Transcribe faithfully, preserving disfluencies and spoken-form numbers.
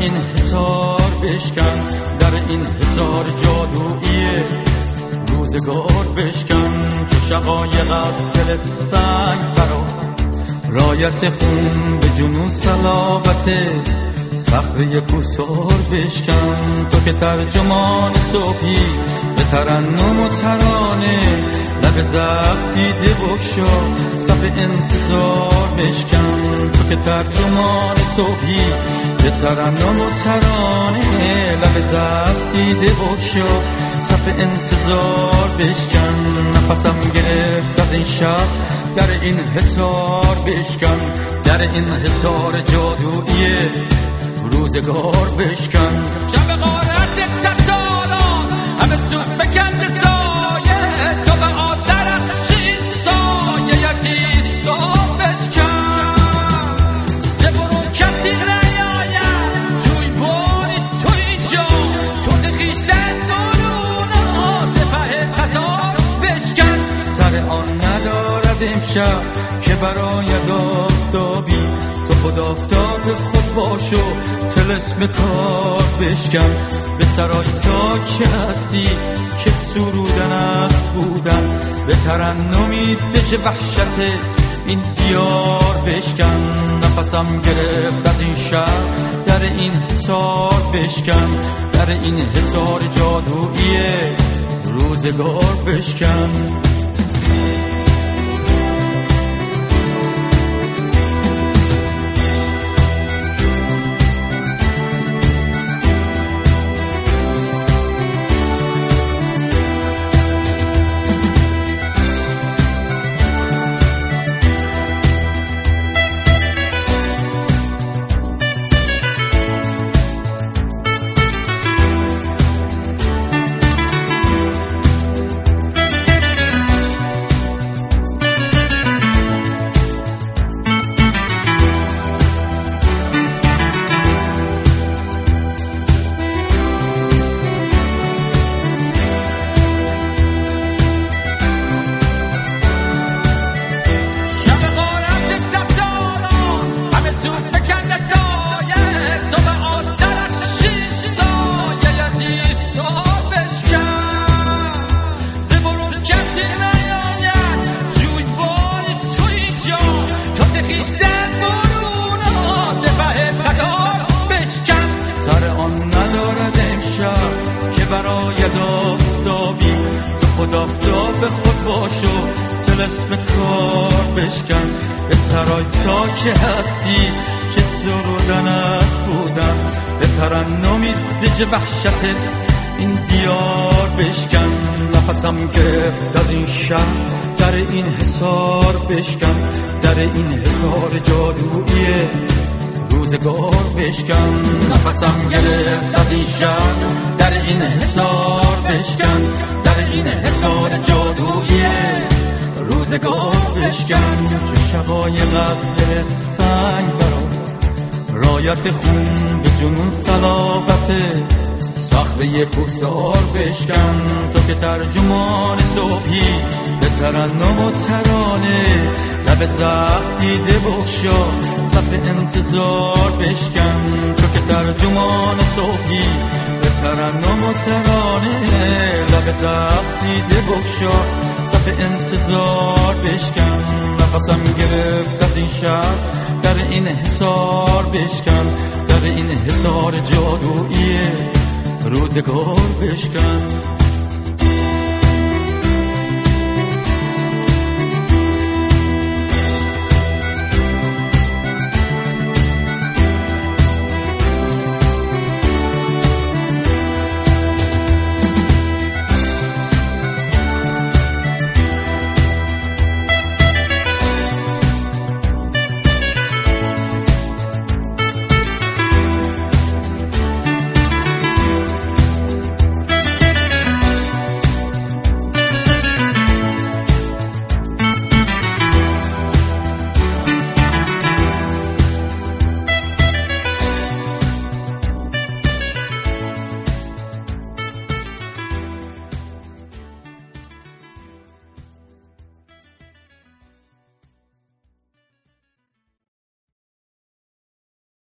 این حصار بشکن، در این حصار جادویی روزگار بشکن. که شقایق از دل سنگ برا رایت خون به جنون صلابت صخره کوسار بشکن. تو که ترجمان صبحی به ترنم و ترانه، لب زخم دیده بگشا صف انتظار بشکن. تو که ترجمان صبحی به ترنم و ترانه، لب زخم دیده بگشا صف انتظار بشکن. نفسم گرفت از این شب، در این حصار بشکن، در این حصار جادویی روزگار بشکن. شب غارت صد سالان همه سو فکنده سایه، تو به آترخشی سایه یکی سا بشکن. زبرون کسی نیاید جوی باری تو اینجا، تو دخیشتن درونا سپه قطار بشکن. سر آن ندارد امشب که برای آفتابی، تو خود آفتاب خود باش و طلسم کار بشکن. به سرای تا که هستی که سرودن است بودن، به ترنمی دژ وحشت این دیار بشکن. نفسم گرفت از این شب، در این حصار بشکن، در این حصار جادویی روزگار بشکن. برای آفتابی، تو خود آفتاب خود باش و طلسم کار بشکن. به سرای تا که هستی که سرودن است بودن، به ترنمی دژ وحشت این دیار بشکن. نفسم گرفت از این شب، در این حصار بشکن، در این حصار جادویی روزگار بشکن. نفسم گرفت از این شب، در این حصار بشکن، در این حصار جادویی روزگار بشکن. چه شقایق از دل سنگ برا رایت خون به جنون صلابت صخره کوسار بشکن. تو که ترجمان صبحی به ترنم و ترانه، لب زخم دیده بگشا صف انتظار بشکن. تو که ترجمان صبحی به ترنم و ترانه، لب زخم دیده بگشا صف انتظار بشکن. نفسم گرفت از این شب، در این حصار بشکن، در این حصار جادویی روزگار بشکن.